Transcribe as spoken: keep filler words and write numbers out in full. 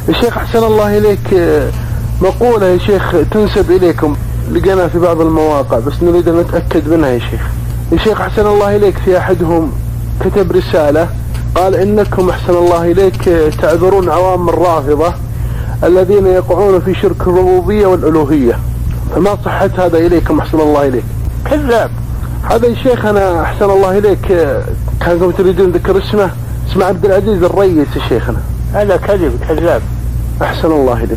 يا شيخ أحسن الله إليك، مقولة يا شيخ تنسب إليكم لقينا في بعض المواقع بس نريد أن نتأكد منها يا شيخ. يا شيخ أحسن الله إليك في أحدهم كتب رسالة قال إنكم أحسن الله إليك تعذرون عوام الرافضة الذين يقعون في شرك الربوبية والألوهية، فما صحة هذا إليكم أحسن الله إليك؟ كذاب هذا يا شيخ. أنا أحسن الله إليك كانكم تريدون ذكر اسمه، اسمه عبد العزيز الريس يا شيخنا. هذا كذب كذاب. أحسن الله إليك.